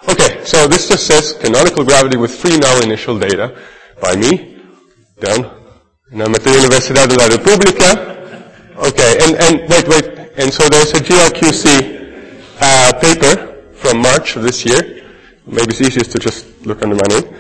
Okay, so this just says canonical gravity with free null initial data by me, down, and I'm at the Universidad de la República. Okay, and wait, and so there's a GRQC paper from March of this year. Maybe it's easiest to just look under my name.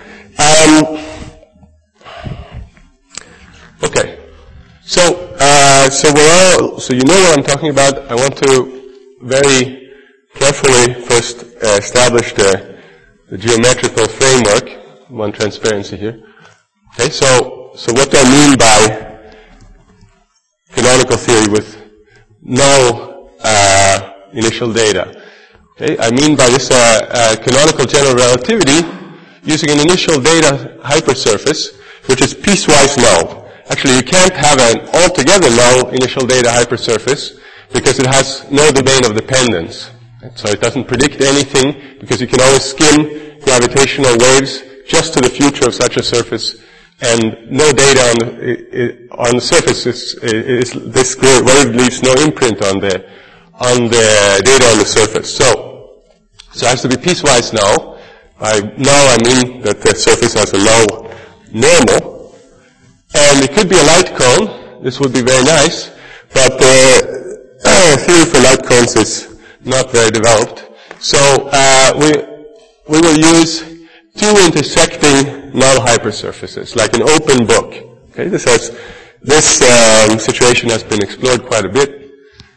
Okay, so you know what I'm talking about. I want to very carefully first establish the geometrical framework. One transparency here. Okay, so what do I mean by canonical theory with no initial data? Okay, I mean by this canonical general relativity using an initial data hypersurface which is piecewise null. Actually, you can't have an altogether null initial data hypersurface because it has no domain of dependence. So it doesn't predict anything because you can always skim gravitational waves just to the future of such a surface, and no data on the surface this wave leaves no imprint on the data on the surface. So it has to be piecewise null. By null I mean that the surface has a null normal, and it could be a light cone. This would be very nice, but the theory for light cones is not very developed. So we will use two intersecting null hypersurfaces, like an open book. Okay, this situation has been explored quite a bit.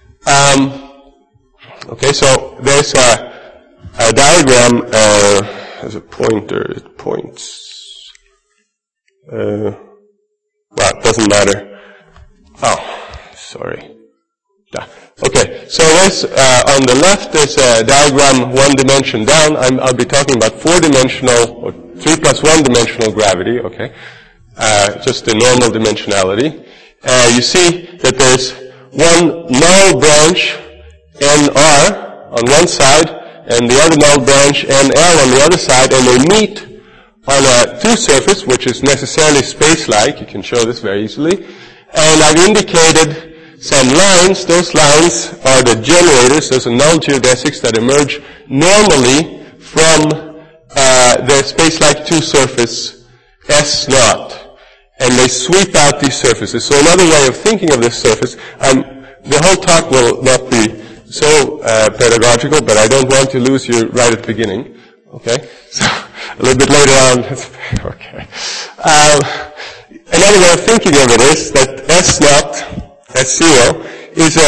Okay, so there's a diagram as a pointer. It points. Well, it doesn't matter. Oh, sorry. Okay, so there's, on the left there's a diagram one dimension down. I'll be talking about 4-dimensional or 3 plus 1-dimensional gravity, okay? Just the normal dimensionality. You see that there's one null branch, NR, on one side, and the other null branch, NL, on the other side, and they meet on a 2 surface, which is necessarily space-like. You can show this very easily. And I've indicated some lines. Those lines are the generators. Those are null geodesics that emerge normally from the space-like 2 surface S naught, and they sweep out these surfaces. So another way of thinking of this surface, the whole talk will not be so pedagogical, but I don't want to lose you right at the beginning. Okay, so a little bit later on. Okay. Another way of thinking of it is that S naught, S0, is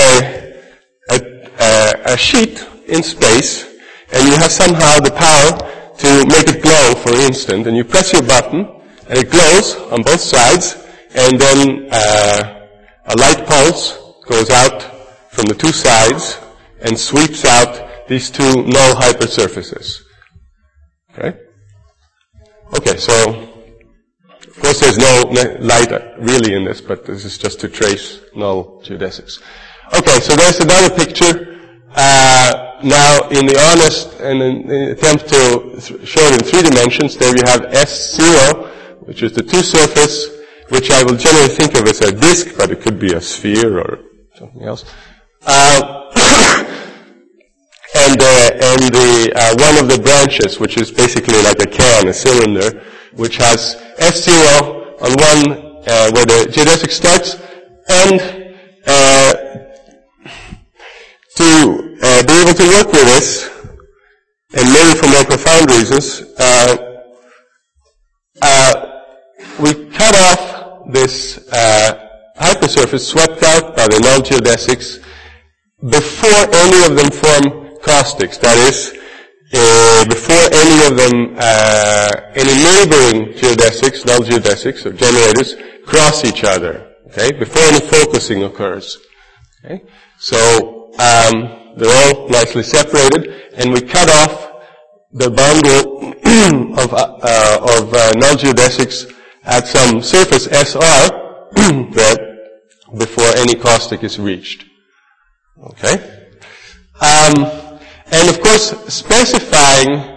a sheet in space, and you have somehow the power to make it glow for an instant, and you press your button, and it glows on both sides, and then a light pulse goes out from the 2 sides and sweeps out these 2 null hypersurfaces. Okay? Okay, so of course there's no light really in this, but this is just to trace null geodesics. Okay, so there's another picture. Now, in the honest and in the attempt to show it in 3 dimensions, there we have S0, which is the 2 surface, which I will generally think of as a disk, but it could be a sphere or something else. And one of the branches, which is basically like a can, a cylinder, which has S0 on one, where the geodesic starts, and to be able to work with this, and maybe for more profound reasons, we cut off this hypersurface swept out by the null geodesics before any of them form caustics. That is, before any of them, any neighboring geodesics, null geodesics, or generators, cross each other. Okay, before any focusing occurs. Okay, so they're all nicely separated, and we cut off the bundle of null geodesics at some surface SR that before any caustic is reached. Okay. And of course, specifying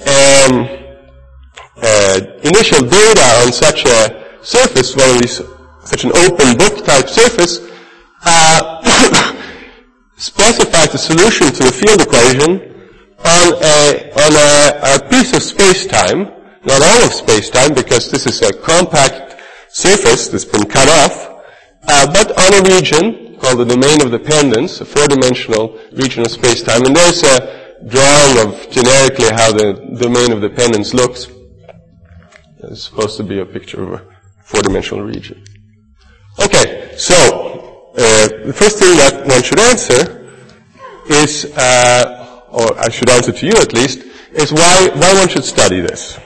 initial data on such a surface, such an open book type surface, specifies the solution to the field equation on a piece of space-time, not all of space-time, because this is a compact surface that's been cut off, but on a region called the domain of dependence, a four-dimensional region of space-time. And there's a drawing of generically how the domain of dependence looks. It's supposed to be a picture of a four-dimensional region. Okay, so the first thing that one should answer is, or I should answer to you at least, is why one should study this.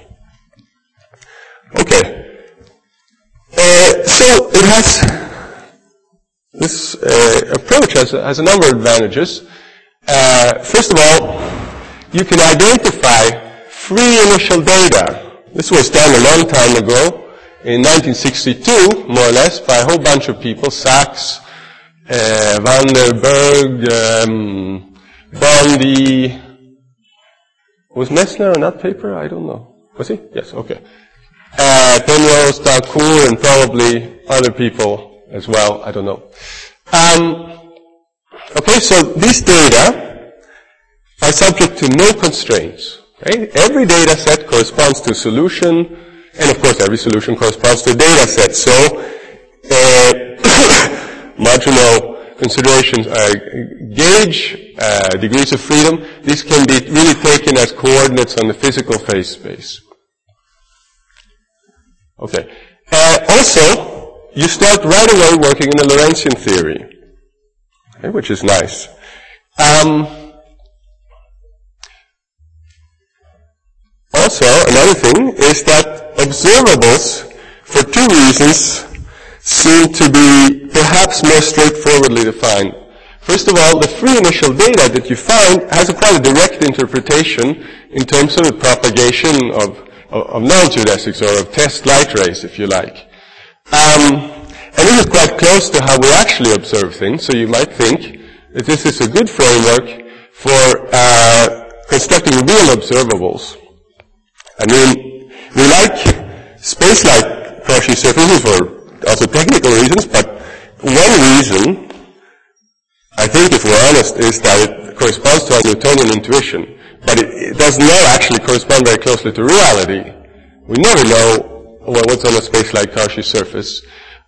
Okay. So it has, this approach has a number of advantages. First of all, you can identify free initial data. This was done a long time ago, in 1962, more or less, by a whole bunch of people, Sachs, Van der Berg, Bondi. Was Messner on that paper? I don't know. Was he? Yes, okay. Penrose, Dalcour, and probably other people as well. I don't know. Okay, so these data are subject to no constraints. Okay? Every data set corresponds to a solution, and of course every solution corresponds to a data set. So, marginal considerations gauge degrees of freedom. These can be really taken as coordinates on the physical phase space. Okay. Also, you start right away working in the Lorentzian theory, okay, which is nice. Also, another thing is that observables, for two reasons, seem to be perhaps more straightforwardly defined. First of all, the free initial data that you find has a quite a direct interpretation in terms of the propagation of null geodesics, or of test light rays, if you like. And this is quite close to how we actually observe things, so you might think that this is a good framework for constructing real observables. I mean, we like space-like Cauchy surfaces for also technical reasons, but one reason, I think if we're honest, is that it corresponds to our Newtonian intuition. But it does not actually correspond very closely to reality. We never know what's on a space-like Cauchy surface.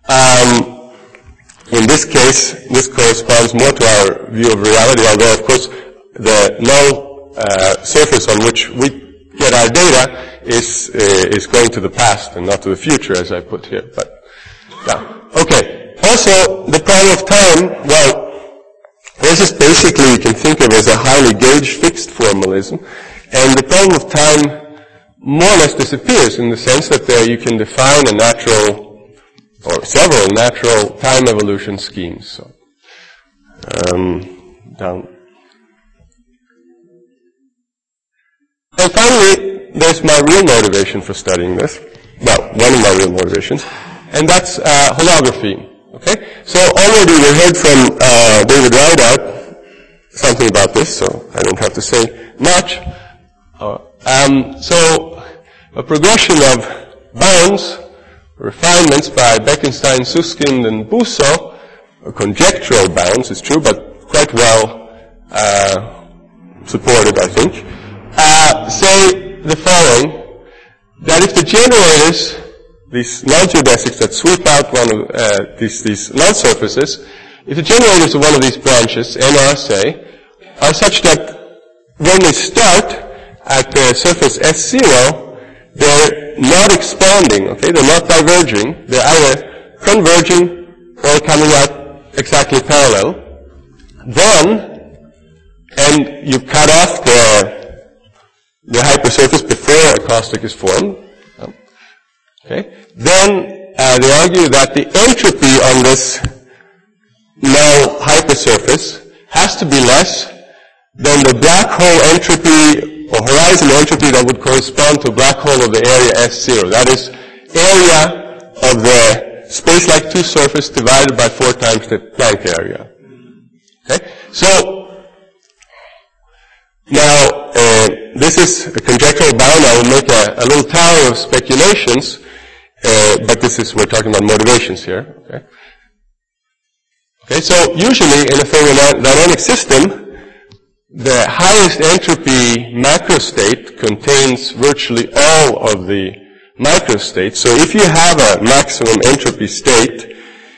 In this case, this corresponds more to our view of reality, although, of course, the null surface on which we get our data is going to the past and not to the future, as I put here. But yeah, okay. Also, the problem of time. Well, this is basically you can think of as a highly gauged fixed formalism, and the problem of time more or less disappears in the sense that there you can define a natural or several natural time evolution schemes. So, down. And finally, there's my real motivation for studying this. Well, one of my real motivations, and that's holography. Okay? So already we heard from David Rideout something about this, so I don't have to say much. So a progression of bounds, refinements by Bekenstein, Susskind, and Busso, conjectural bounds, it's true, but quite well supported, I think, say the following, that if the generators, these null geodesics that sweep out one of these null surfaces, if the generators of one of these branches, NR say, are such that when they start at the surface S0, they're not expanding, okay? They're not diverging. They're either converging or coming out exactly parallel. Then, and you cut off the hypersurface before a caustic is formed, okay? Then they argue that the entropy on this null hypersurface has to be less than the black hole entropy or horizon entropy that would correspond to a black hole of the area S0. That is area of the space-like 2 surface divided by 4 times the Planck area. Okay? So, now, this is a conjectural bound. I will make a little tower of speculations, but we're talking about motivations here. Okay? Okay, so usually in a thermodynamic system, the highest entropy macrostate contains virtually all of the microstates. So if you have a maximum entropy state,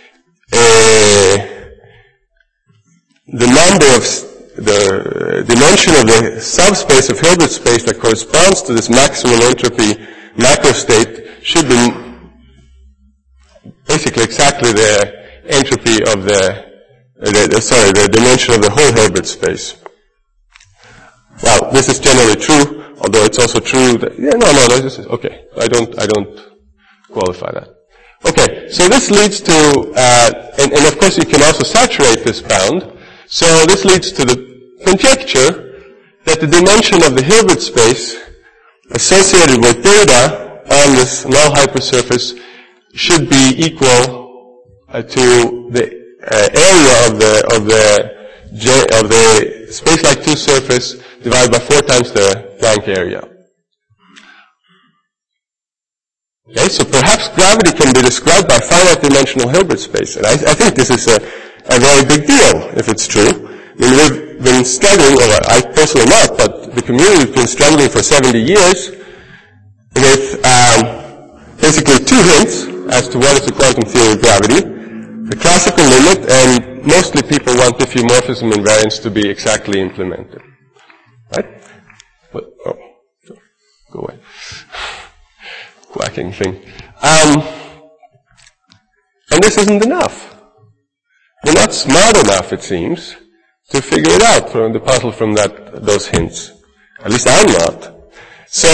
the number of the dimension of the subspace of Hilbert space that corresponds to this maximum entropy macrostate should be basically exactly the entropy of the dimension of the whole Hilbert space. Well, this is generally true, although it's also true that, this is, okay, I don't qualify that. Okay, so this leads to, and of course you can also saturate this bound, so this leads to the conjecture that the dimension of the Hilbert space associated with data on this null hypersurface should be equal to the area of the space-like 2 surface divided by 4 times the Planck area. Okay, so perhaps gravity can be described by finite-dimensional Hilbert space, and I think this is a very big deal if it's true. I mean, we've been struggling, or I personally not, but the community has been struggling for 70 years with basically 2 hints as to what is the quantum theory of gravity. The classical limit, and mostly people want diffeomorphism invariance to be exactly implemented. Right? But, go away. Quacking thing. And this isn't enough. We're not smart enough, it seems, to figure it out from the puzzle from those hints. At least I'm not. So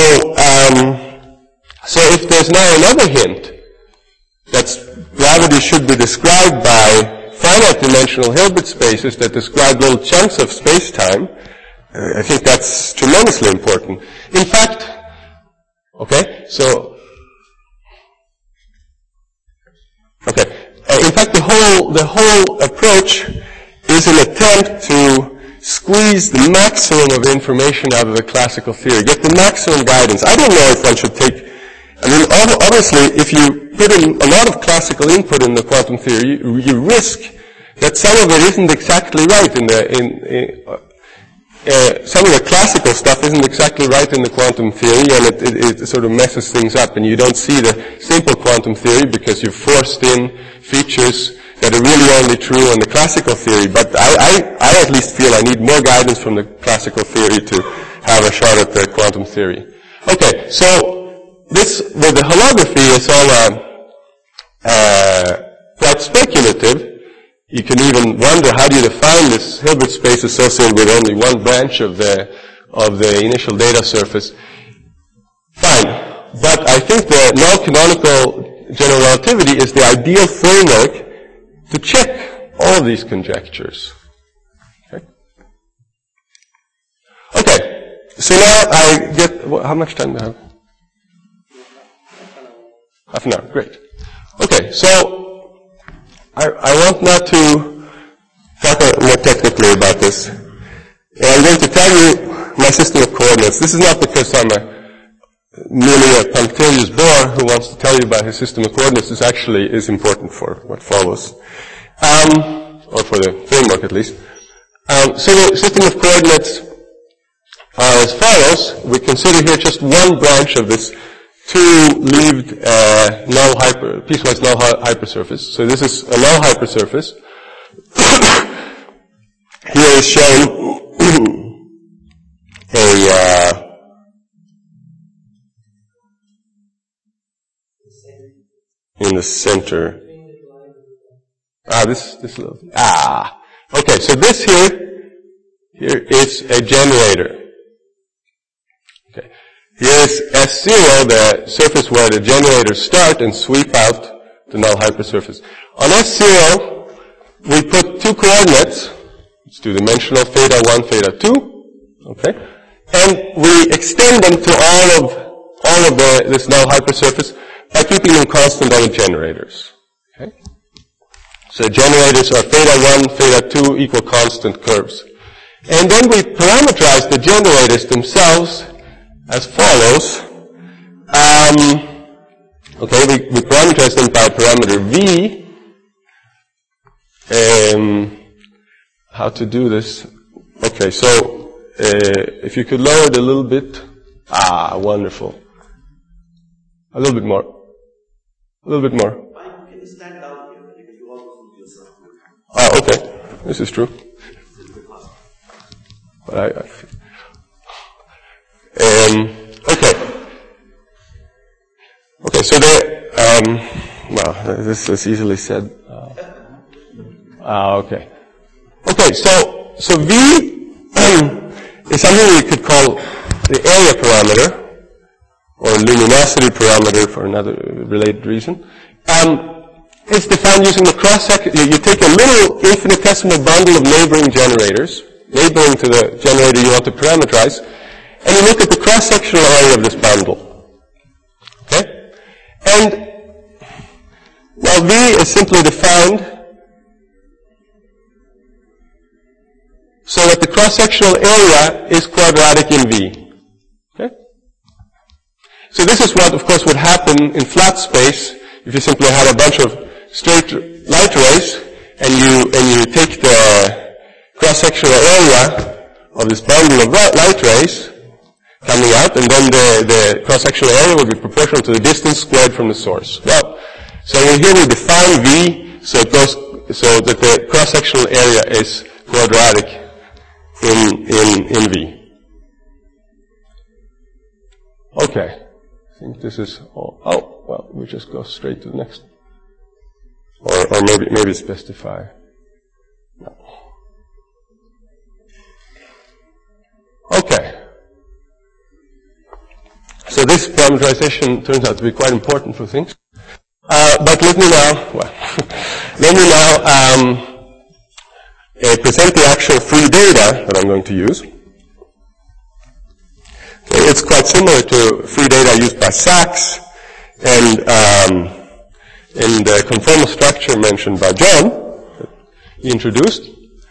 if there's now another hint that gravity should be described by finite-dimensional Hilbert spaces that describe little chunks of space-time, I think that's tremendously important. In fact, in fact, the whole approach is an attempt to squeeze the maximum of information out of the classical theory, get the maximum guidance. I don't know if one should take, obviously, if you put in a lot of classical input in the quantum theory, you risk that some of it isn't exactly right some of the classical stuff isn't exactly right in the quantum theory, and it sort of messes things up, and you don't see the simple quantum theory because you've forced in features that are really only true in the classical theory. But I at least feel I need more guidance from the classical theory to have a shot at the quantum theory. Okay, so this, with the holography, is all quite speculative. You can even wonder, how do you define this Hilbert space associated with only one branch of the initial data surface? Fine. But I think the non-canonical general relativity is the ideal framework to check all of these conjectures. Okay. So now I get, how much time do I have? Half an hour. Great. Okay, so I want not to talk more technically about this. And I'm going to tell you my system of coordinates. This is not because I'm merely a punctilious bore who wants to tell you about his system of coordinates. This actually is important for what follows. Or for the framework at least. So the system of coordinates are as follows. We consider here just one branch of this two-leaved piecewise null hypersurface. So this is a null hypersurface. Here is shown in the center. Okay, so this here is a generator. Okay. Here's S0, the surface where the generators start and sweep out the null hypersurface. On S0, we put two coordinates. It's two-dimensional, theta 1, theta 2. Okay? And we extend them to all of this null hypersurface by keeping them constant on the generators. Okay? So generators are theta 1, theta 2 equal constant curves. And then we parameterize the generators themselves as follows. We parameterize them by parameter V. How to do this? Okay, so if you could lower it a little bit. Ah, wonderful. A little bit more. A little bit more. Can you stand down here? Because you also put yourself. Ah, okay. This is true. But okay. Okay, so well, this is easily said. Okay. Okay, so V is something we could call the area parameter, or luminosity parameter for another related reason. It's defined using the cross-section. You take a little infinitesimal bundle of neighboring generators, neighboring to the generator you want to parameterize, and you look at the cross-sectional area of this bundle. Okay? And, well, V is simply defined so that the cross-sectional area is quadratic in V. Okay? So this is what, of course, would happen in flat space if you simply had a bunch of straight light rays and you take the cross-sectional area of this bundle of light rays coming out, and then the cross-sectional area will be proportional to the distance squared from the source. Well, so here we define V so that the cross-sectional area is quadratic in V. Okay. I think this is all. Oh, well, we just go straight to the next. Or maybe specify. No. Okay. So this parameterization turns out to be quite important for things. But let me now present the actual free data that I'm going to use. Okay, it's quite similar to free data used by Sachs and in the conformal structure mentioned by John that he introduced.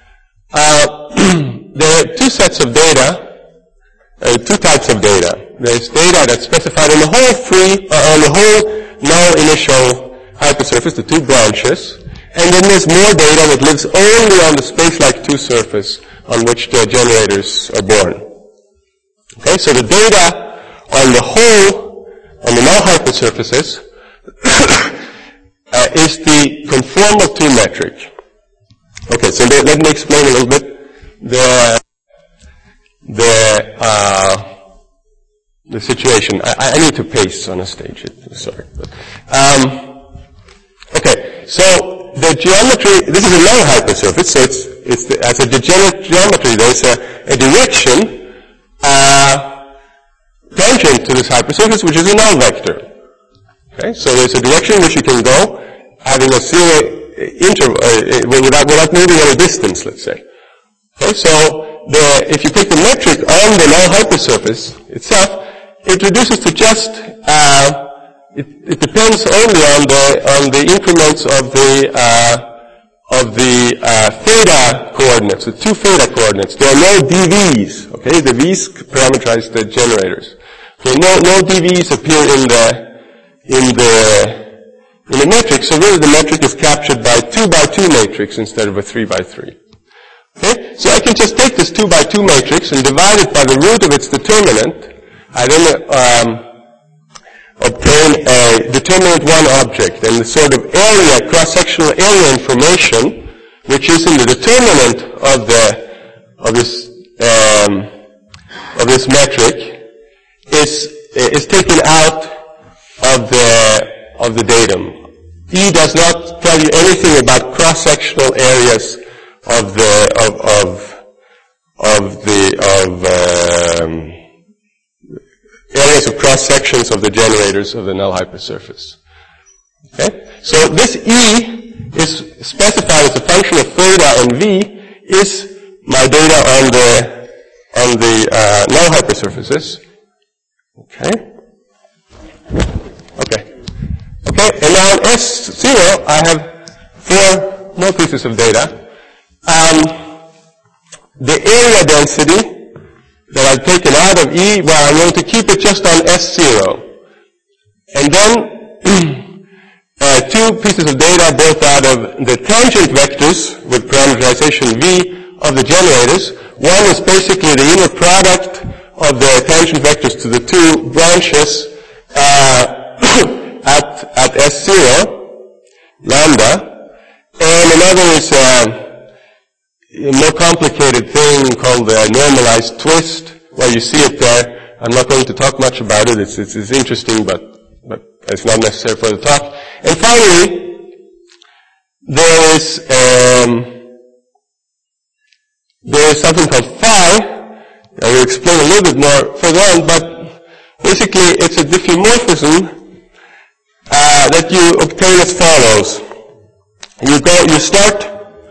There are two types of data. There's data that's specified on the whole null initial hypersurface, the two branches, and then there's more data that lives only on the space-like 2 surface on which the generators are born. Okay, so the data on the null hypersurfaces is the conformal 2 metric. Okay, so let me explain a little bit the situation. I need to pace on a stage. Sorry. Okay, so the geometry, this is a null hypersurface, so as a degenerate geometry, there's a direction tangent to this hypersurface, which is a null vector. Okay, so there's a direction which you can go, having a zero interval, without moving any distance, let's say. Okay, so if you take the metric on the null hypersurface itself, it reduces to just, it depends only on the increments of the theta coordinates, the 2 theta coordinates. There are no dv's, okay? The v's parameterize the generators. Okay, no dv's appear in the metric, so really the metric is captured by 2x2 matrix instead of a 3x3. Okay? So I can just take this 2x2 matrix and divide it by the root of its determinant. I then obtain a determinant 1 object, and the sort of area, cross-sectional area information, which is in the determinant of this metric, is taken out of the datum. E does not tell you anything about cross-sectional areas of areas of cross-sections of the generators of the null hypersurface. Okay? So this E is specified as a function of theta, and V is my data on the null hypersurfaces. Okay? Okay, and now on S0, I have 4 more pieces of data. The area density that I've taken out of E, well, I'm going to keep it just on S0. And then 2 pieces of data both out of the tangent vectors with parameterization V of the generators, One is basically the inner product of the tangent vectors to the two branches at S0, lambda, and another is a more complicated thing called the normalized twist. Well, you see it there. I'm not going to talk much about it. It's interesting, but it's not necessary for the talk. And finally, there is something called phi. I will explain a little bit more further on, but basically it's a diffeomorphism that you obtain as follows. You start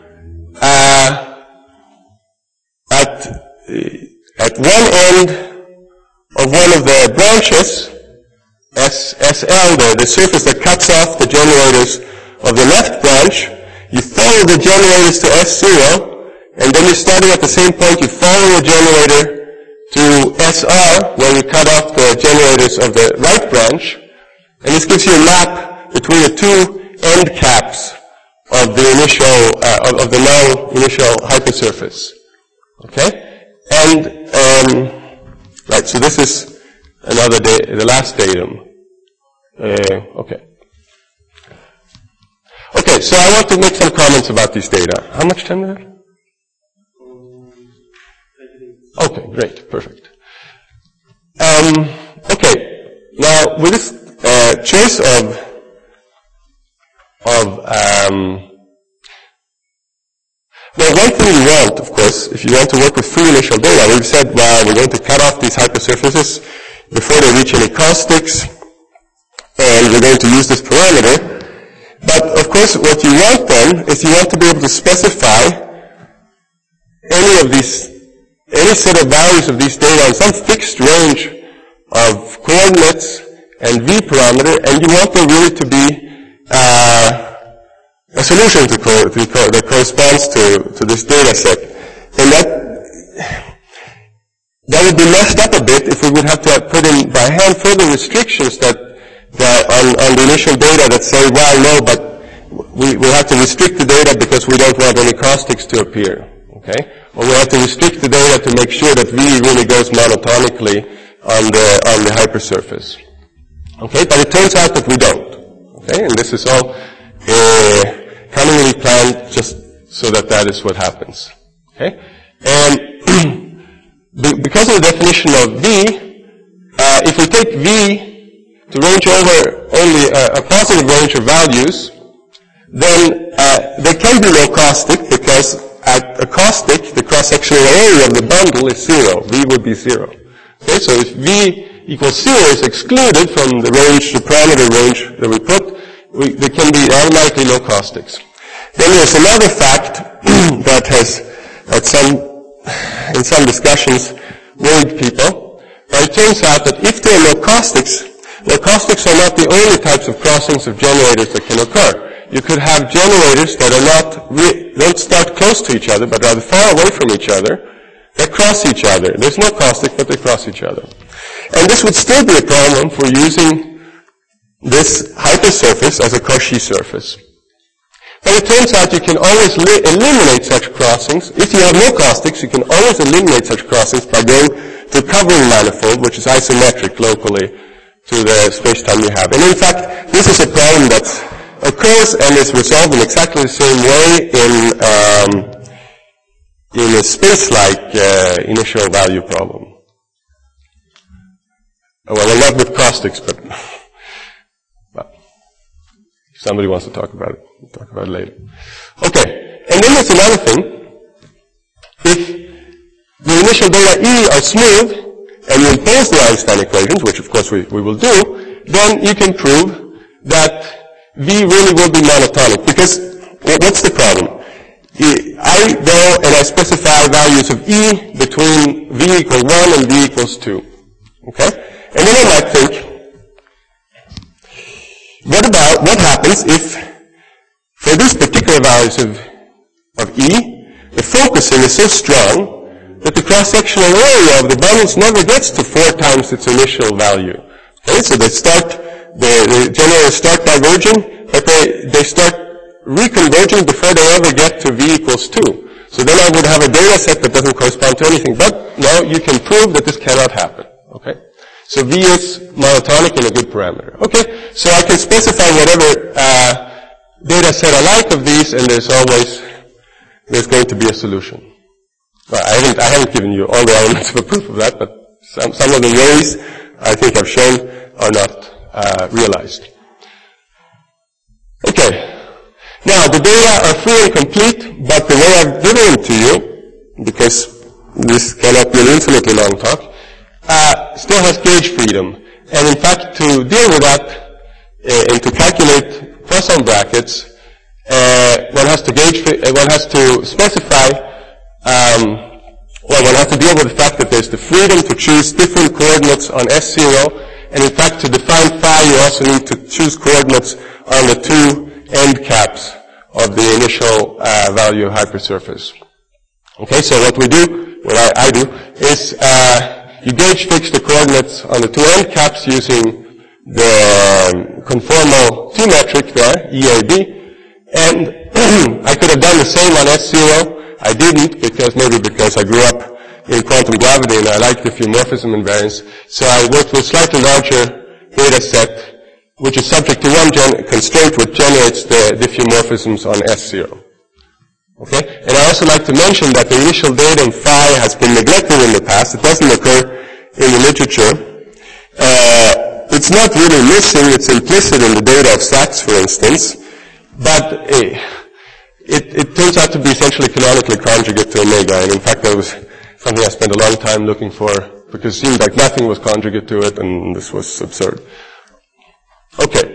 at one end of one of the branches, SL, the surface that cuts off the generators of the left branch. You follow the generators to S0, and then you're starting at the same point. You follow the generator to SR, where you cut off the generators of the right branch, and this gives you a map between the two end caps of the initial of the null initial hypersurface. Okay, and right. So this is another the last datum. Okay. Okay. So I want to make some comments about these data. How much time do we have? Okay, great, perfect. Okay, now with this choice of well, one thing you want, of course, if you want to work with free initial data, we've said, well, we're going to cut off these hypersurfaces before they reach any caustics, and we're going to use this parameter. But of course, what you want then is you want to be able to specify any set of values of these data in some fixed range of coordinates and v parameter, and you want them really to be a solution that corresponds to this data set. And that would be messed up a bit if we would have to put in by hand further restrictions that on the initial data that say, well, no, but we have to restrict the data because we don't want any caustics to appear. Okay? Or we have to restrict the data to make sure that V really goes monotonically on the hypersurface. Okay? But it turns out that we don't. Okay? And this is all cunningly planned just so that is what happens. Okay? And because of the definition of V, if we take V to range over only a positive range of values, then there can be no caustic because at a caustic, the cross-sectional area of the bundle is 0. V would be 0. Okay, so if V equals 0 is excluded from the range, the parameter range that we put, there can be automatically no caustics. Then there's another fact that has, in some discussions, worried people. But it turns out that if there are no caustics are not the only types of crossings of generators that can occur. You could have generators that don't start close to each other, but rather far away from each other, that cross each other. There's no caustic, but they cross each other. And this would still be a problem for using this hypersurface as a Cauchy surface. But it turns out you can always eliminate such crossings. If you have no caustics, you can always eliminate such crossings by going to a covering manifold, which is isometric locally to the space-time you have. And in fact, this is a problem that occurs and is resolved in exactly the same way in a space-like initial value problem. Well, not with caustics, but well, if somebody wants to talk about it, we'll talk about it later. Okay, and then there's another thing. If the initial data E are smooth, and you impose the Einstein equations, which of course we will do, then you can prove that V really will be monotonic. Because what's the problem? I go and I specify values of E between V equals 1 and V equals 2. Okay? And then I might think, what happens if for these particular values of E, the focusing is so strong that the cross-sectional area of the bundles never gets to 4 times its initial value. Okay, so the generators start diverging, but they start reconverging before they ever get to V equals 2. So then I would have a data set that doesn't correspond to anything. But now you can prove that this cannot happen. Okay? So V is monotonic and a good parameter. Okay? So I can specify whatever data set I like of these, and there's going to be a solution. Well, I haven't given you all the elements of a proof of that, but some of the ways I think I've shown are not realized. Okay. Now, the data are free and complete, but the way I've given them to you, because this cannot be an infinitely long talk, still has gauge freedom. And in fact, to deal with that, and to calculate Poisson brackets, one has to specify, one has to deal with the fact that there's the freedom to choose different coordinates on S0, and in fact, to define phi, you also need to choose coordinates on the two end caps of the initial value of hypersurface. Okay, so what I do, is you gauge fix the coordinates on the two end caps using the conformal two-metric there, EAB, and I could have done the same on S0. I didn't, because I grew up in quantum gravity and I like diffeomorphism invariance, so I worked with a slightly larger data set, which is subject to one constraint which generates the diffeomorphisms on S0. Okay? And I also like to mention that the initial data in phi has been neglected in the past. It doesn't occur in the literature. It's not really missing. It's implicit in the data of Sachs, for instance. But it turns out to be essentially canonically conjugate to omega. And in fact, that was something I spent a long time looking for, because it seemed like nothing was conjugate to it, and this was absurd. Okay.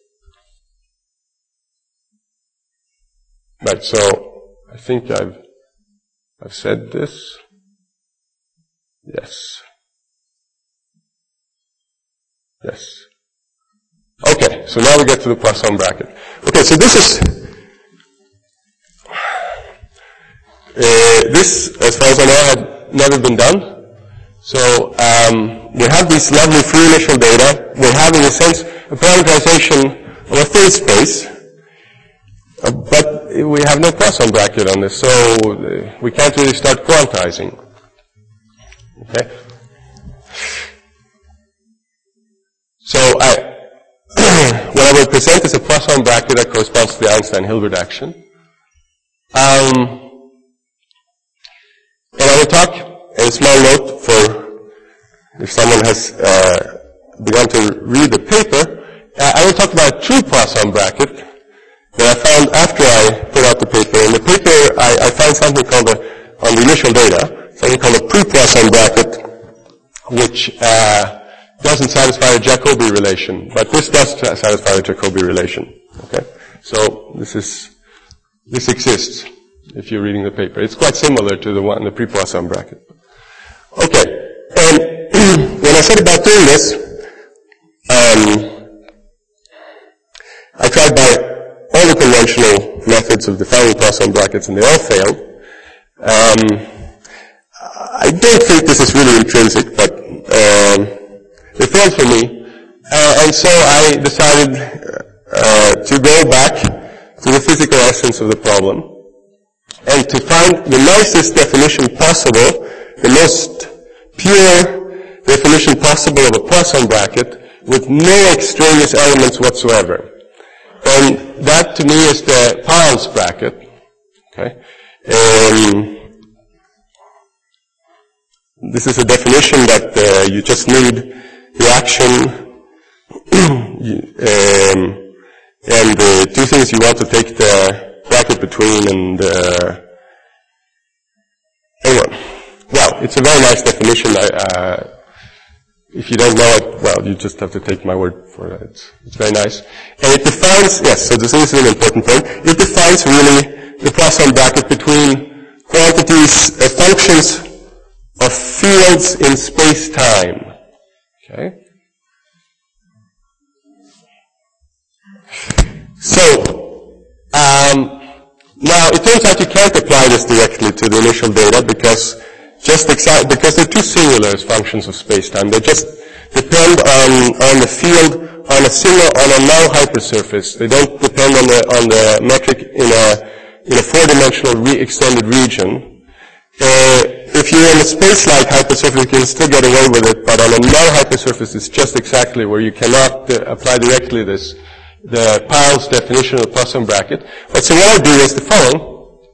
Right, so I think I've said this. Yes. Yes. Okay, so now we get to the Poisson bracket. Okay, so this, as far as I know, had never been done. So we have these lovely free initial data. We have, in a sense, a parameterization of a phase space, but we have no Poisson bracket on this, so we can't really start quantizing. Okay. So what I will present is a Poisson bracket that corresponds to the Einstein-Hilbert action. And I will talk, a small note for if someone has begun to read the paper, I will talk about a true Poisson bracket that I found after I put out the paper. In the paper, I found something called on the initial data, something called a pre-Poisson bracket, which doesn't satisfy the Jacobi relation, but this does satisfy the Jacobi relation. Okay, so this exists if you're reading the paper. It's quite similar to the pre-Poisson bracket. Okay, and when I said about doing this, I tried by all the conventional methods of defining Poisson brackets, and they all failed. I don't think this is really intrinsic, but it failed for me, and so I decided to go back to the physical essence of the problem and to find the nicest definition possible, the most pure definition possible of a Poisson bracket with no extraneous elements whatsoever. And that, to me, is the Parles bracket. Okay. This is a definition that you just need the action and the two things you want to take the bracket between, and anyway. Well, it's a very nice definition. If you don't know it, well, you just have to take my word for it. It's very nice. And it defines, yes, so this is an important point, it defines really the Poisson bracket between quantities, functions of fields in space-time. Okay? So, now it turns out you can't apply this directly to the initial data because they're too singular as functions of space-time. They just depend on the field on a null hypersurface. They don't depend on the metric in a four-dimensional extended region. If you're in a space-like hypersurface, you can still get away with it, but on a null hypersurface, it's just exactly where you cannot apply directly the Pyle's definition of the Poisson bracket. But so what I do is the following.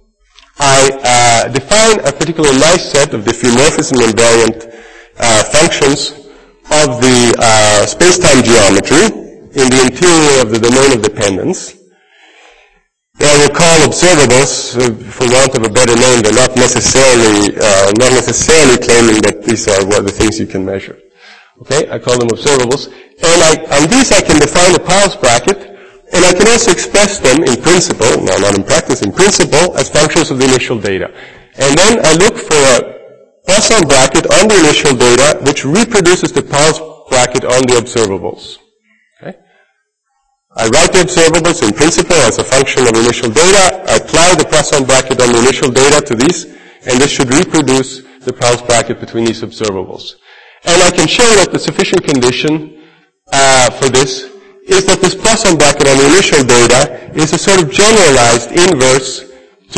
I define a particularly nice set of diffeomorphism invariant functions of the space-time geometry in the interior of the domain of dependence. They I will call observables, for want of a better name. They're not necessarily claiming that these are the things you can measure. Okay, I call them observables. And on these I can define a Pyle's bracket, and I can also express them in principle, no, not in practice, in principle, as functions of the initial data. And then I look for a Poisson bracket on the initial data, which reproduces the Pyle's bracket on the observables. Okay? I write the observables in principle as a function of initial data, I apply the Poisson bracket on the initial data to these, and this should reproduce the Pyle's bracket between these observables. And I can show that the sufficient condition for this is that this Poisson bracket on the initial data is a sort of generalized inverse to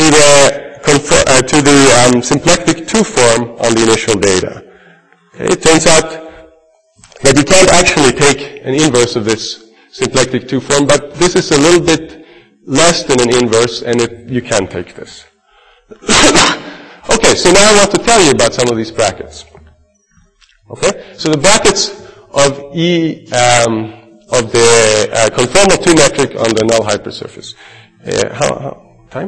the symplectic 2 form on the initial data. Okay, it turns out that you can't actually take an inverse of this symplectic 2 form, but this is a little bit less than an inverse, and you can take this. Okay, so now I want to tell you about some of these brackets. Okay, so the brackets of of the conformal 2 metric on the null hypersurface. How time?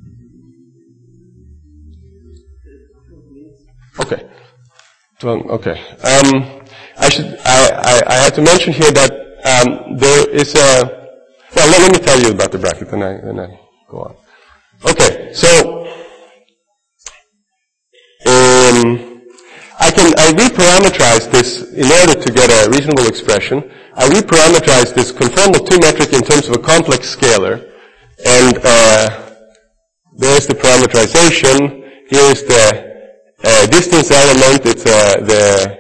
Okay. Okay. I have to mention here that there is a. Well, let me tell you about the bracket, and I go on. Okay. So I reparameterize this in order to get a reasonable expression. I reparameterize this conformal 2 metric in terms of a complex scalar, and there's the parameterization. Here's the distance element. It's the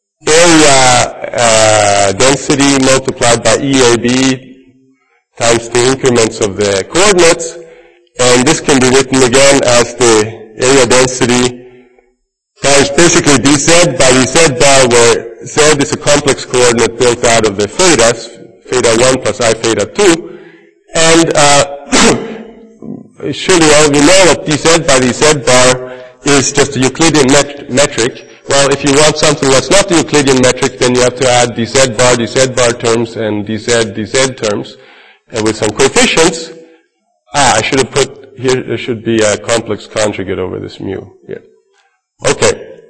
area density multiplied by EAB times the increments of the coordinates, and this can be written again as the area density times basically dz by dz bar, where z is a complex coordinate built out of the thetas, theta 1 plus I theta 2. And surely all of you know that dz by dz bar is just a Euclidean metric. Well, if you want something that's not the Euclidean metric, then you have to add dz bar terms and dz terms with some coefficients. I should have put here, there should be a complex conjugate over this mu here. Okay.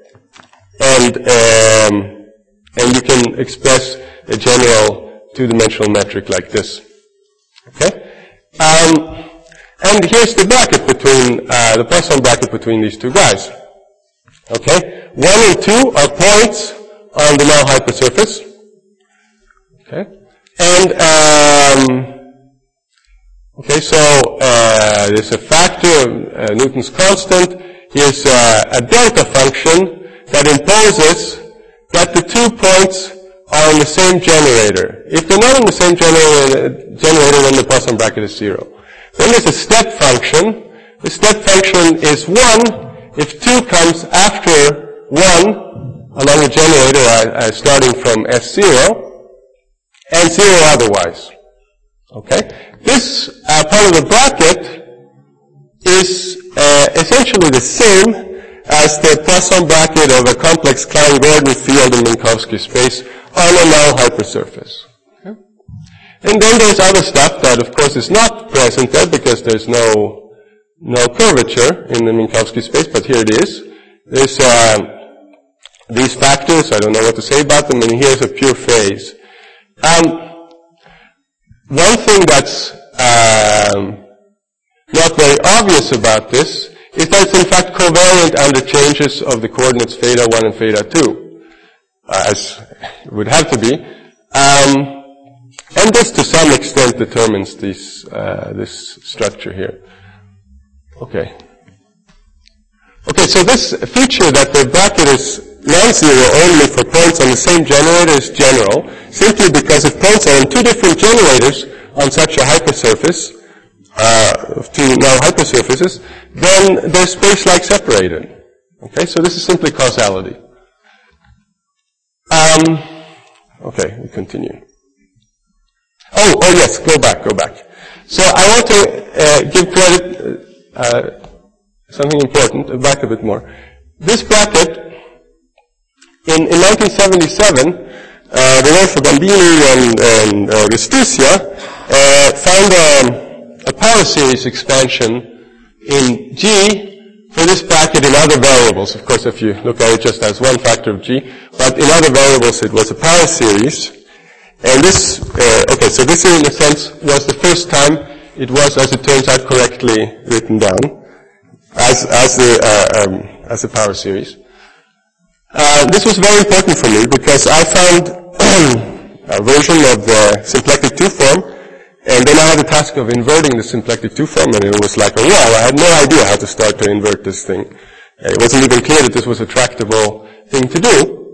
And you can express a general two-dimensional metric like this. Okay? And here's the bracket between, the Poisson bracket between these two guys. Okay? 1 and 2 are points on the null hypersurface. Okay? And, okay, so, there's a factor, Newton's constant. Here's a delta function that imposes that the 2 points are in the same generator. If they're not in the same generator, then the Poisson bracket is 0. Then there's a step function. The step function is 1 if 2 comes after 1 along the generator starting from S0, and 0 otherwise. Okay? This part of the bracket is essentially the same as the Poisson bracket of a complex Klein-Gordon field in Minkowski space on a null hypersurface. Okay? And then there's other stuff that, of course, is not present there because there's no curvature in the Minkowski space, but here it is. There's these factors. I don't know what to say about them, and here's a pure phase. One thing that's not very obvious about this is that it's in fact covariant under changes of the coordinates theta 1 and theta 2, as it would have to be. And this to some extent determines this structure here. Okay. Okay, so this feature that the bracket is non-zero only for points on the same generator is general, simply because if points are on 2 different generators on such a hypersurface, two null hypersurfaces, then they're space-like separated. Okay, so this is simply causality. Okay, we continue. Oh yes, go back. So I want to give credit, something important, back a bit more. This bracket, in 1977, Rodolfo Gambini and Restuccia found a power series expansion in G for this bracket in other variables. Of course, if you look at it just as one factor of G, but in other variables it was a power series. And this, so this in a sense was the first time it was, as it turns out, correctly written down as a power series. This was very important for me because I found a version of the symplectic 2 form, and then I had the task of inverting the symplectic 2 form, and it was like, oh wow, I had no idea how to start to invert this thing. It wasn't even clear that this was a tractable thing to do.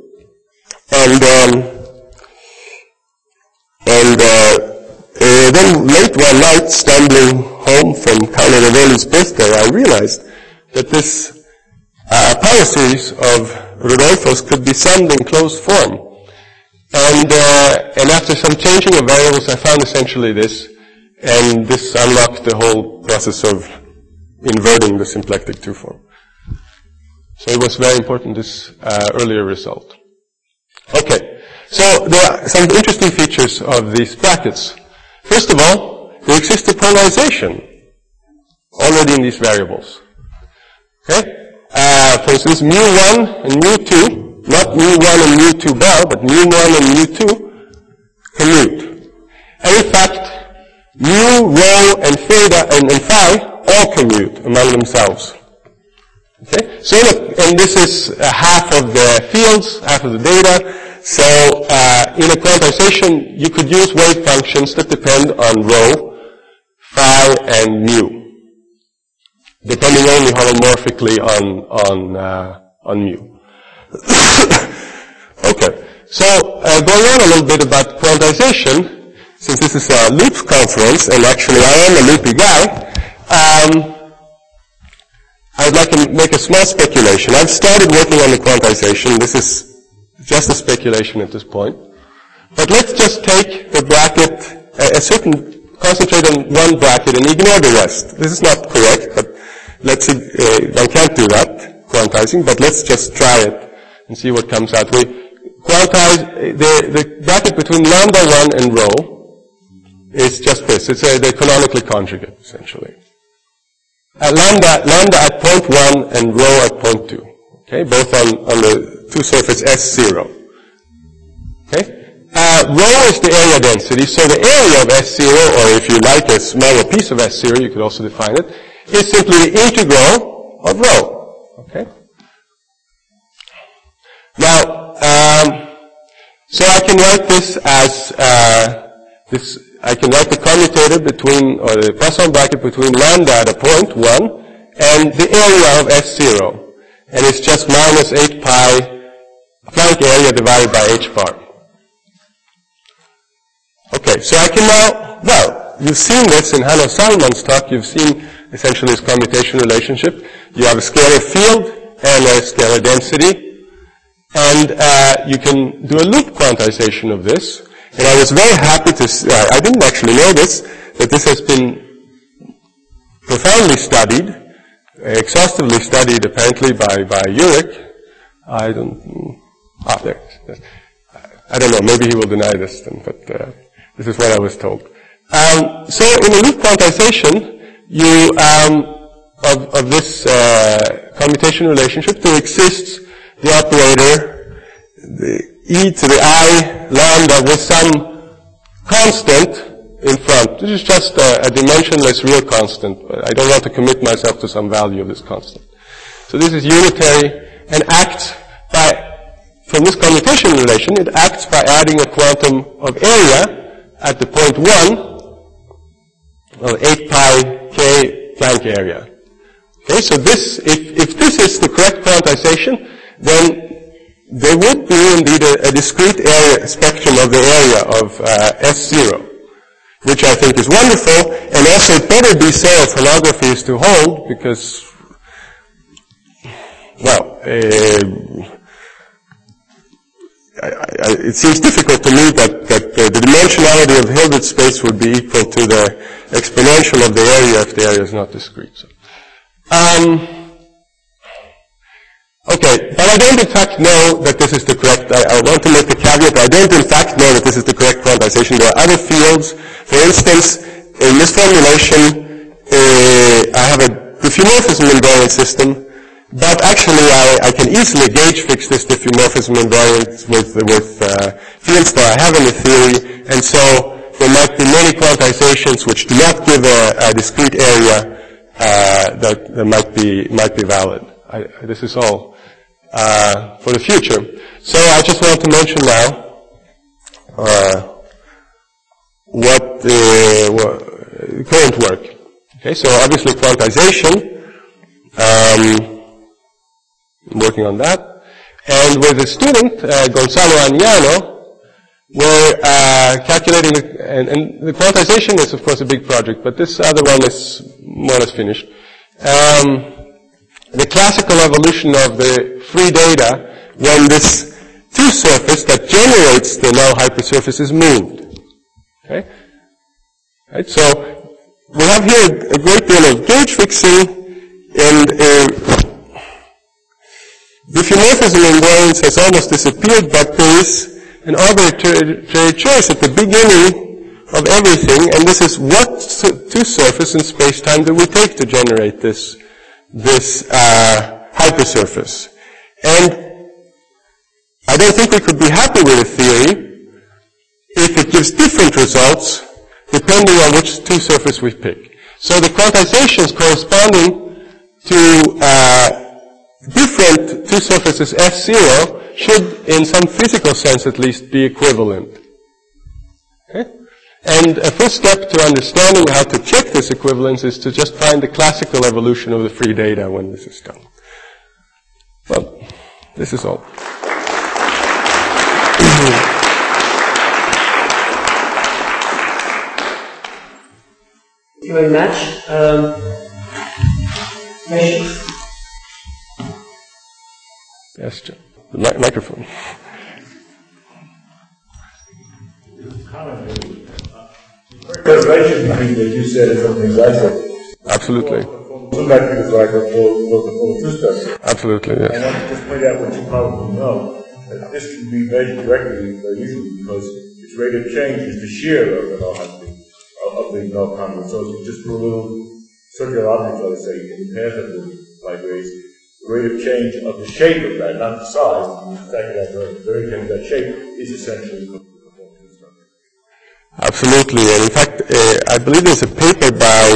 And then late one night, stumbling home from Carlo Rovelli's birthday, I realized that this power series of Rodolfo's could be summed in closed form. And after some changing of variables, I found essentially this, and this unlocked the whole process of inverting the symplectic 2 form. So it was very important, this earlier result. Okay, so there are some interesting features of these brackets. First of all, there exists a polarization already in these variables. Okay? For instance, mu1 and mu2, not mu1 and mu2 bar, but mu1 and mu2 commute. And in fact, mu, rho, and theta, and phi all commute among themselves. Okay? So, and this is half of the fields, half of the data. So, in a quantization, you could use wave functions that depend on rho, phi, and mu, depending only holomorphically on mu. Okay. So, going on a little bit about quantization, since this is a loop conference, and actually I am a loopy guy, I would like to make a small speculation. I've started working on the quantization. This is just a speculation at this point. But let's just take the bracket, concentrate on one bracket and ignore the rest. This is not correct, but let's see, one can't do that, quantizing, but let's just try it and see what comes out. We quantize, the bracket between lambda 1 and rho is just this. It's the canonically conjugate, essentially. Lambda at point 1 and rho at point 2. Okay, both on the two-surface S0. Okay? Rho is the area density, so the area of S0, or if you like a smaller piece of S0, you could also define it, is simply the integral of rho. Okay? Now, so I can write this as, I can write the commutator between, or the Poisson bracket between lambda at a point 1 and the area of S0. And it's just minus 8 pi Planck area divided by h bar. Okay, so I can now, well, you've seen this in Hanno Salman's talk, you've seen essentially this commutation relationship. You have a scalar field and a scalar density, and you can do a loop quantization of this. And I was very happy to see, I didn't actually know this, that this has been profoundly studied, exhaustively studied apparently by Urich. I don't know, maybe he will deny this then, but this is what I was told. So in a loop quantization, you, of this commutation relationship, there exists the operator, the e to the I lambda with some constant in front. This is just a dimensionless real constant. I don't want to commit myself to some value of this constant. So this is unitary and acts by, from this commutation relation, it acts by adding a quantum of area at the point 1 of 8 pi k Planck area. Okay, so this, if this is the correct quantization, then there would be indeed a discrete area spectrum of the area of S0. which I think is wonderful, and also it better be so if holography is to hold, because, well, it seems difficult to me that the dimensionality of Hilbert space would be equal to the exponential of the area if the area is not discrete. So. Okay, but I don't in fact know that this is the correct, I want to make the caveat, I don't in fact know that this is the correct quantization. There are other fields. For instance, in this formulation, I have a diffeomorphism invariant system, but actually I can easily gauge fix this diffeomorphism invariant with fields that I have in the theory, and so there might be many quantizations which do not give a discrete area that might be valid. This is all for the future. So I just want to mention now what current work. Okay, so obviously quantization. I'm working on that. And with a student, Gonzalo Agnano, we're calculating, and the quantization is of course a big project, but this other one is more or less finished. The classical evolution of the free data when this two-surface that generates the null hypersurface is moved. Okay? Right, so we have here a great deal of gauge fixing, and diffeomorphism invariance has almost disappeared, but there is an arbitrary choice at the beginning of everything, and this is what two-surface in space-time do we take to generate this hypersurface. And I don't think we could be happy with a theory if it gives different results depending on which two-surface we pick. So the quantizations corresponding to different two-surfaces S0 should, in some physical sense at least, be equivalent. Okay? And a first step to understanding how to check this equivalence is to just find the classical evolution of the free data when this is done. Well, this is all. Thank you very much. Questions? Yes, John. The microphone. Correlation between what you said and something I said. Absolutely. Absolutely, yes. And I just point out what you probably know, that this can be measured directly very easily because its rate of change is the shear of the null conduit. So if you just put a little circular object, let's say, in the path of the light rays, the rate of change of the shape of that, not the size, the fact that the rate of change of that shape is essentially absolutely, and in fact, I believe there's a paper by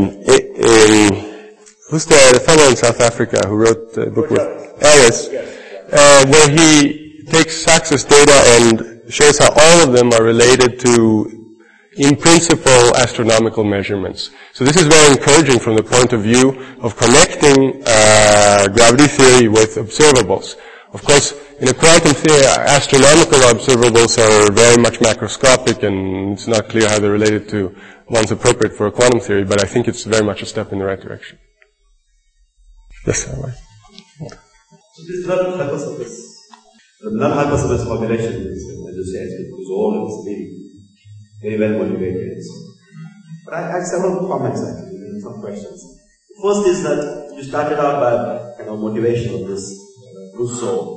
who's the fellow in South Africa who wrote the book with Ellis, where he takes Sachs's data and shows how all of them are related to, in principle, astronomical measurements. So this is very encouraging from the point of view of connecting gravity theory with observables. Of course, in a quantum theory, astronomical observables are very much macroscopic, and it's not clear how they're related to ones appropriate for a quantum theory, but I think it's very much a step in the right direction. Yes, sir. So this null hypersurface, the null hypersurface formulation is, as you said, it goes all in speed, very well motivated. But I have several comments actually, and some questions. First is that you started out by motivation of this Rousseau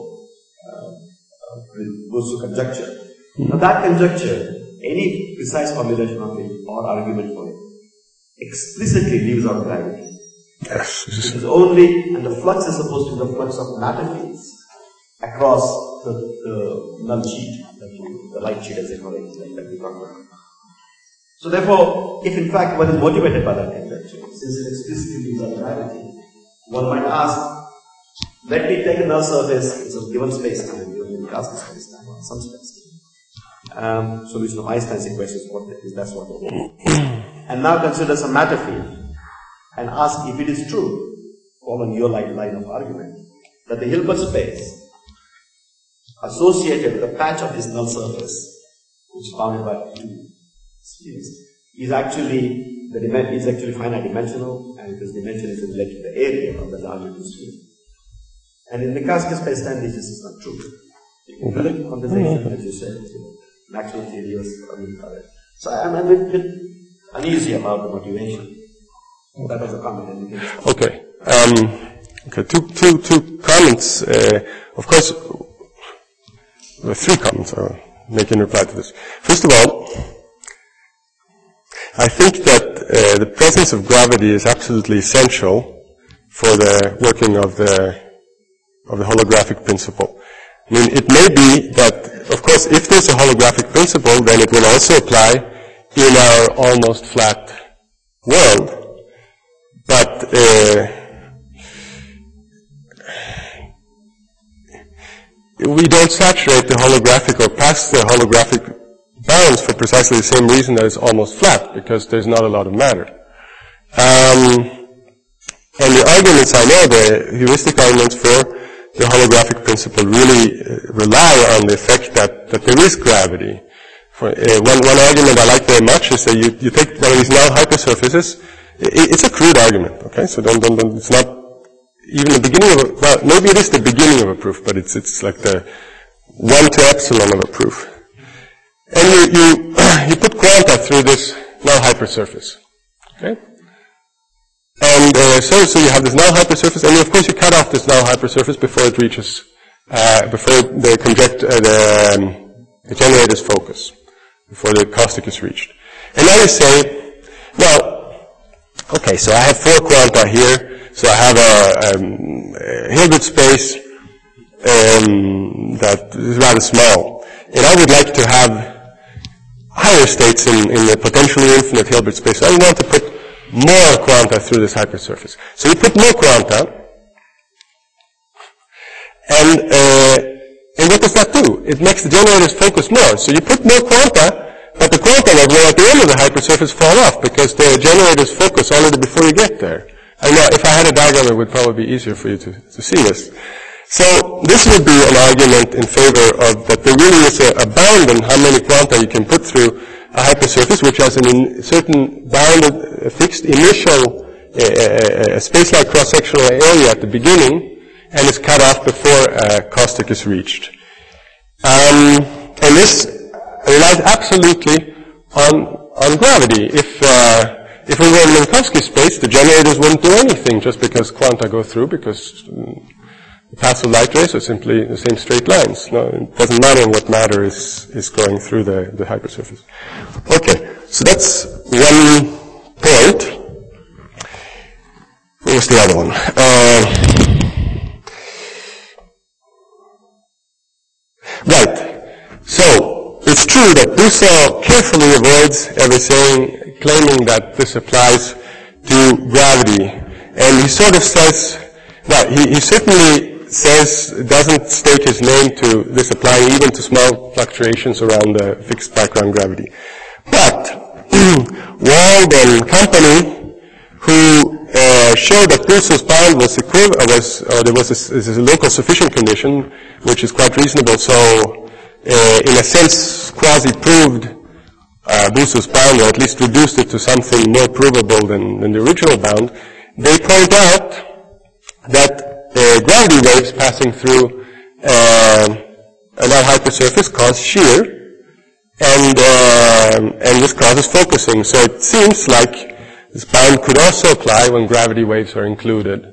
conjecture. Now that conjecture, any precise formulation of it or argument for it, explicitly leaves out gravity. Yes. Because only, and the flux is supposed to be the flux of matter fields across the null sheet, the light sheet as they call it, like we talked about. So therefore, if in fact one is motivated by that conjecture, since it explicitly leaves out gravity, one might ask, let me take a null surface in some given space time, given classical space time, or some space time. Solution of Einstein's equations, that's what they want. And now consider some matter field, and ask if it is true, following your line of argument, that the Hilbert space associated with a patch of this null surface, which is bounded by two spheres, is actually finite dimensional, and this dimension is related to the area of the larger sphere. And in Minkowski space-time, this is not true. You can look at conversation, as you said, Maxwell theory or so I'm a bit uneasy about the motivation. That was a comment. Okay. Okay. Two comments. Of course, there are 3 comments I'll make in reply to this. First of all, I think that the presence of gravity is absolutely essential for the working of the holographic principle. I mean, it may be that, of course, if there's a holographic principle, then it will also apply in our almost flat world. But we don't saturate the holographic or pass the holographic bounds for precisely the same reason that it's almost flat, because there's not a lot of matter. And the arguments I know, the heuristic arguments for the holographic principle really rely on the effect that there is gravity. One argument I like very much is that you take one of these null hypersurfaces. It's a crude argument, okay? So it's not even the beginning of well, maybe it is the beginning of a proof, but it's like the 1 to epsilon of a proof. And you put quanta through this null hypersurface, okay? And so you have this null hypersurface, and of course you cut off this null hypersurface before it reaches, before the generator's focus, before the caustic is reached. And now you say, well, okay, so I have 4 quanta here, so I have a Hilbert space that is rather small, and I would like to have higher states in the potentially infinite Hilbert space. So I want to put more quanta through this hypersurface. So you put more quanta, and what does that do? It makes the generators focus more. So you put more quanta, but the quanta will at the end of the hypersurface fall off because the generators focus already before you get there. And now, if I had a diagram, it would probably be easier for you to see this. So this would be an argument in favor of that there really is a bound in how many quanta you can put through a hypersurface, which has a certain bounded, fixed initial space-like cross-sectional area at the beginning, and is cut off before caustic is reached. And this relies absolutely on gravity. If we were in Minkowski space, the generators wouldn't do anything just because quanta go through, because the paths of light rays are simply the same straight lines. No, it doesn't matter what matter is going through the hypersurface. Okay, so that's one point. What was the other one? Right. So it's true that Boussard carefully avoids ever claiming that this applies to gravity, and he sort of says, well, he certainly doesn't stake his name to this applying even to small fluctuations around the fixed background gravity. But Wald and company, who showed that Bourseau's bound was there was a local sufficient condition, which is quite reasonable. So, in a sense, quasi-proved Bourseau's bound, or at least reduced it to something more provable than the original bound. They point out that gravity waves passing through a null hypersurface cause shear, and this causes focusing. So it seems like this bound could also apply when gravity waves are included.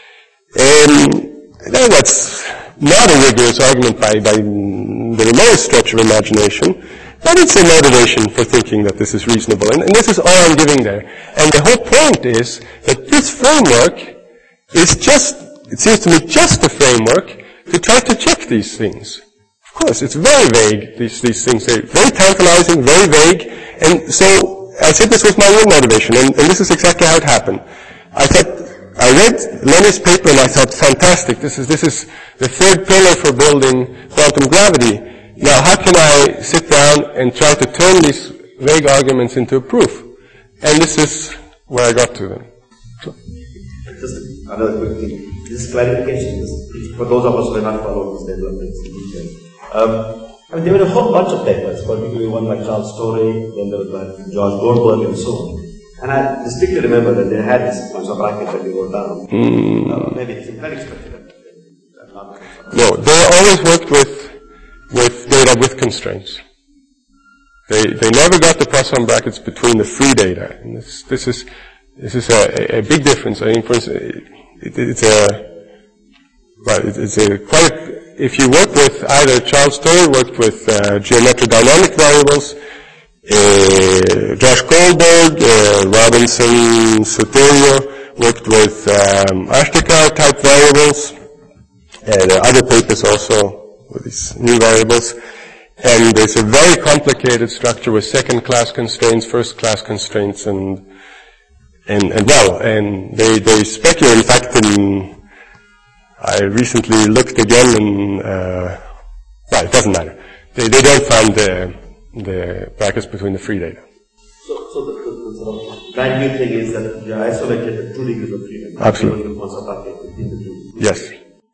That's not a rigorous argument by the remotest stretch of imagination, but it's a motivation for thinking that this is reasonable. And this is all I'm giving there. And the whole point is that this framework is it seems to me, just a framework to try to check these things. Of course, it's very vague, these things. They're very tantalizing, very vague. And so I said this was my own motivation, and this is exactly how it happened. I read Lenny's paper and I thought, fantastic, this is the third pillar for building quantum gravity. Now, how can I sit down and try to turn these vague arguments into a proof? And this is where I got to them. Just another quick thing. This clarification is for those of us who are not following these developments in detail. I mean, there were a whole bunch of papers, particularly one by Charles Torrey, then there was by George Goldberg, and so on. And I distinctly remember that they had this bunch of brackets that you wrote down. Maybe it's synthetic structure. No, they always worked with data with constraints. They never got the Poisson brackets between the free data. And this is a big difference. I mean, for instance, it's a quite. If you work with either Charles Torrey worked with geometric dynamic variables, Josh Goldberg, Robinson, Soterio worked with Ashtekar type variables, and there are other papers also with these new variables. And there's a very complicated structure with second-class constraints, first-class constraints, and they speculate. In fact, I recently looked again, and well, it doesn't matter. They don't find the brackets between the free data. So the sort of brand new thing is that you isolated the 2 degrees of freedom. Absolutely. Between the two. Yes.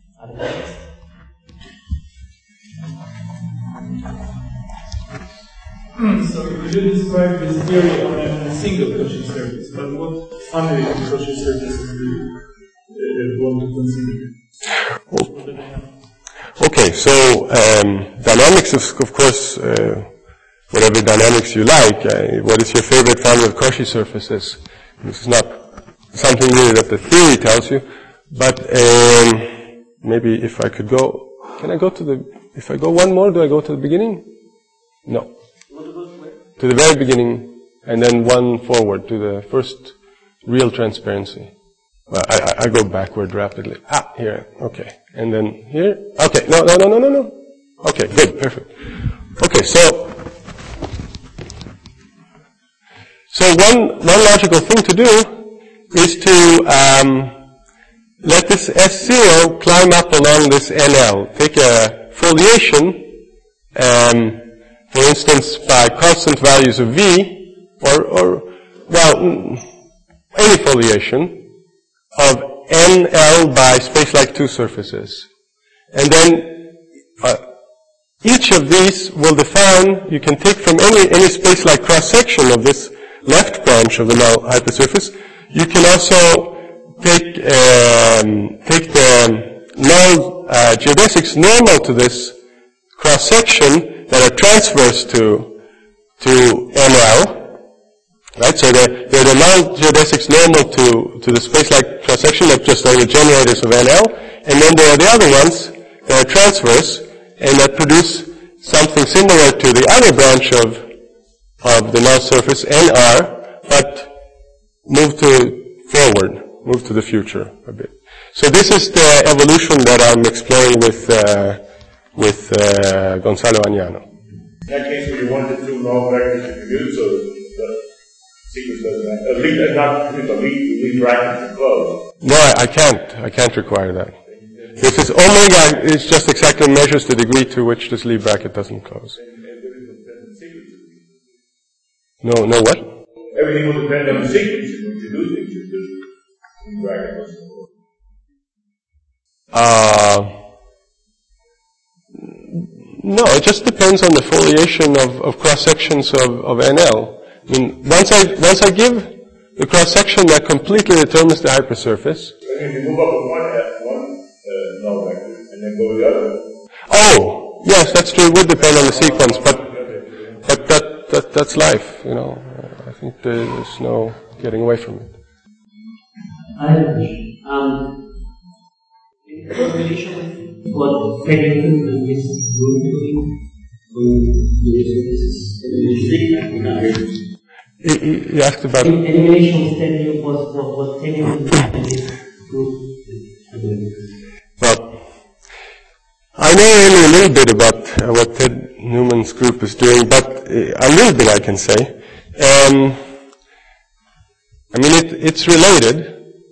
So you did describe this theory on a single Cauchy surface, but what family of Cauchy surfaces do you want to consider? Okay, so dynamics is, of course, whatever dynamics you like. What is your favorite family of Cauchy surfaces? This is not something really that the theory tells you, but maybe if I could go, can I go if I go one more, do I go to the beginning? No. To the very beginning, and then one forward to the first real transparency. Well, I go backward rapidly. Here. Okay. And then here. Okay. No. Okay, good. Perfect. Okay, so one logical thing to do is to let this S0 climb up along this NL. Take a foliation, for instance, by constant values of V, or any foliation of NL by space-like 2 surfaces. And then each of these will define, you can take from any space-like cross-section of this left branch of the null hypersurface. You can also take the null geodesics normal to this cross-section that are transverse to NL. Right, so they're the null geodesics normal to the space-like cross-section that just are the generators of NL, and then there are the other ones that are transverse and that produce something similar to the other branch of the null surface, NR, but move to the future a bit. So this is the evolution that I'm exploring with Gonzalo Agnano. In that case, when you wanted to null vectors, you can do so that the sequence doesn't have, lead brackets are closed. No, I can't require that. This is omega is just exactly measures the degree to which this lead bracket doesn't close. No, what? Everything will depend on the sequence in which you do things. If this lead bracket doesn't close. No, it just depends on the foliation of cross sections of NL. I mean, once I give the cross section that completely determines the hypersurface. If you move up with one null vector and then go with the other. Oh, yes, that's true. It would depend on the sequence, but that's life. You know, I think there's no getting away from it. I have a question. In relation with what Pennington is going to do You asked about elimination with Pennington what Pennington is going to do. Well, I know only a little bit about what Ted Newman's group is doing, but a little bit I can say. I mean, it's related,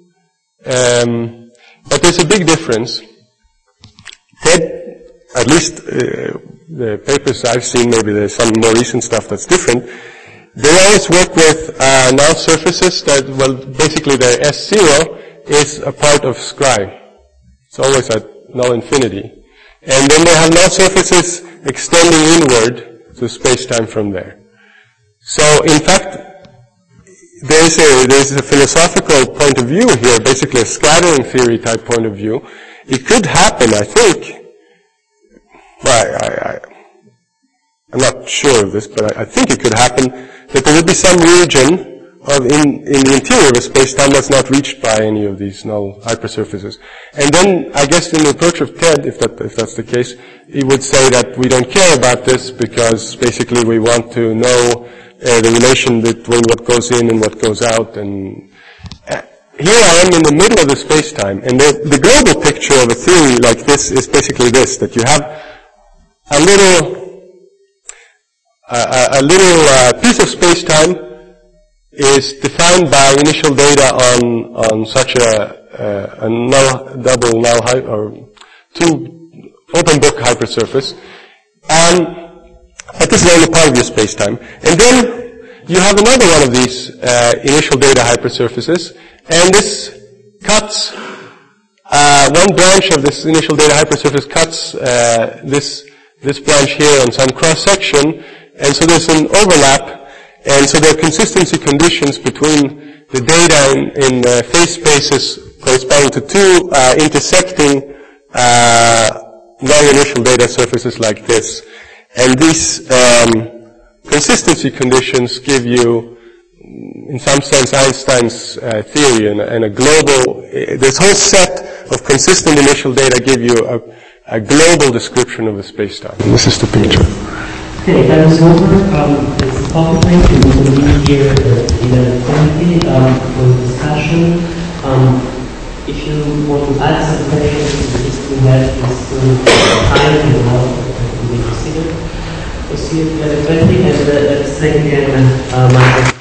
but there's a big difference. Ted, at least the papers I've seen, maybe there's some more recent stuff that's different. They always work with null surfaces that, well, basically their S0 is a part of Scri. It's always at null infinity. And then they have null surfaces extending inward to space-time from there. So, in fact, there's a philosophical point of view here, basically a scattering theory type point of view. It could happen, I think. Well, I'm not sure of this, but I think it could happen that there would be some region in the interior of a space-time that's not reached by any of these null hypersurfaces. And then, I guess in the approach of TED, if that's the case, he would say that we don't care about this because basically we want to know the relation between what goes in and what goes out. And here I am in the middle of the space-time, and the global picture of a theory like this is basically this, that you have a little piece of space-time is defined by initial data on such a null, double null, or two open book hypersurface, but this is only part of your space-time. And then you have another one of these initial data hypersurfaces, and this cuts one branch of this initial data hypersurface cuts this branch here on some cross-section, and so there's an overlap. And so there are consistency conditions between the data in phase spaces corresponding to two intersecting non-initial data surfaces like this. And these consistency conditions give you, in some sense, Einstein's theory and a global, this whole set of consistent initial data give you a global description of the space-time. This is the picture. Okay, that is over. It's coffee break. We will meet here at 11:20 for the discussion. If you want to add some questions to this, we have this time and now we will proceed. We'll see you at 11:20 and let's thank again Michael.